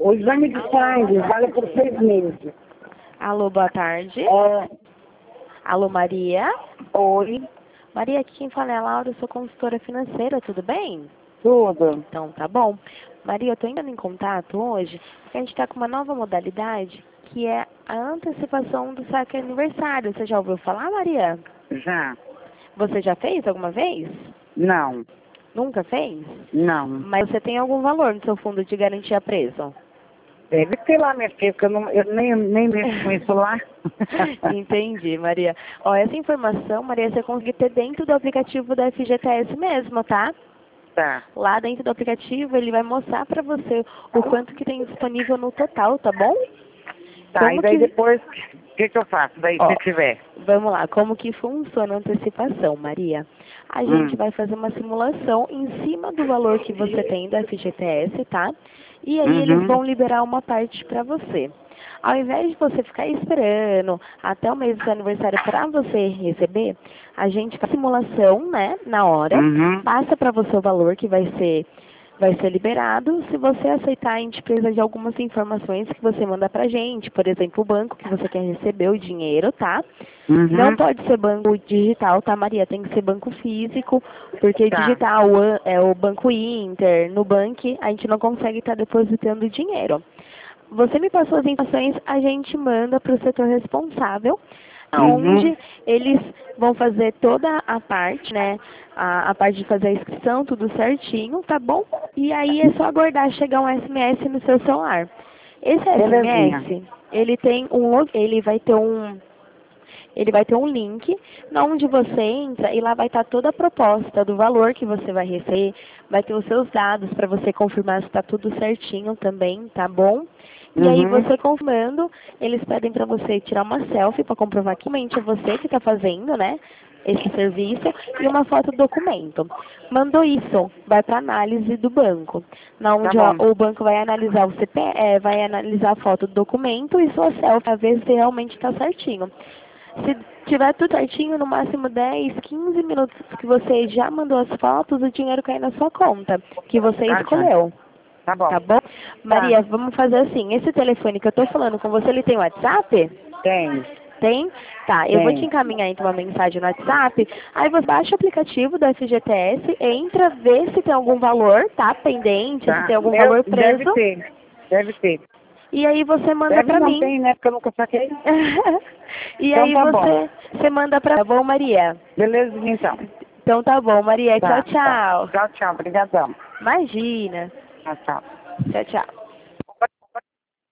O exame de sangue vale por 6 meses. Alô, boa tarde. Alô, Maria. Oi, Maria, aqui quem fala é a Laura, eu sou consultora financeira, tudo bem? tudo. Então, tá bom. Maria, eu tô entrando em contato hoje porque a gente tá com uma nova modalidade que é a antecipação do saque aniversário. Você já ouviu falar, Maria? Já? Você já fez alguma vez? Não, Nunca fez? não. Mas você tem algum valor no seu fundo de garantia preso? Deve ter lá, minha filha, porque eu nem mexo com isso lá. Entendi, Maria. Ó, essa informação, Maria, você consegue ter dentro do aplicativo da FGTS mesmo, tá? Tá, Lá dentro do aplicativo ele vai mostrar pra você o quanto que tem disponível no total, tá bom? tá. E daí depois, o que eu faço daí, Ó, se tiver? vamos lá, como que funciona a antecipação, Maria? A gente vai fazer uma simulação em cima do valor que você tem do FGTS, tá? E aí eles vão liberar uma parte para você. Ao invés de você ficar esperando até o mês do seu aniversário para você receber, a gente faz a simulação, né, na hora, passa para você o valor que vai ser liberado. Se você aceitar, a gente precisa de algumas informações que você manda pra gente, por exemplo, o banco que você quer receber o dinheiro, tá? Não pode ser banco digital, tá, Maria? Tem que ser banco físico, porque Tá. digital é o Banco Inter, Nubank, a gente não consegue estar depositando dinheiro. Você me passou as informações, a gente manda para o setor responsável, onde eles vão fazer toda a parte, né? A parte de fazer a inscrição, tudo certinho, tá bom? E aí é só aguardar chegar um SMS no seu celular. Esse Belezinha. SMS, ele vai ter um link onde você entra e lá vai estar toda a proposta do valor que você vai receber, vai ter os seus dados para você confirmar se está tudo certinho também, tá bom? E aí você confirmando, eles pedem para você tirar uma selfie para comprovar que realmente é você que está fazendo, né? Esse serviço e uma foto do documento. Mandou isso, vai para análise do banco, na onde Tá bom. o banco vai analisar o vai analisar a foto do documento e sua selfie para ver se realmente está certinho. Se tiver tudo certinho, no máximo 10, 15 minutos que você já mandou as fotos, o dinheiro cai na sua conta, que você escolheu. Tá bom. Tá bom? Maria, vamos fazer assim. Esse telefone que eu tô falando com você, ele tem WhatsApp? Tem. Tem? Tá, eu vou te encaminhar então uma mensagem no WhatsApp. Aí você baixa o aplicativo do FGTS, entra, vê se tem algum valor, tá? Pendente, se tem algum valor preso. Deve ter. E aí você manda Deve pra não mim. tem, né? Porque eu nunca saquei. E Então aí tá bom. você manda pra... Tá bom, Maria? Beleza, então. Então tá bom, Maria. Tchau, Tá. tchau. Tchau, tchau. Obrigadão. Imagina. Tchau, tchau. Tchau, tchau.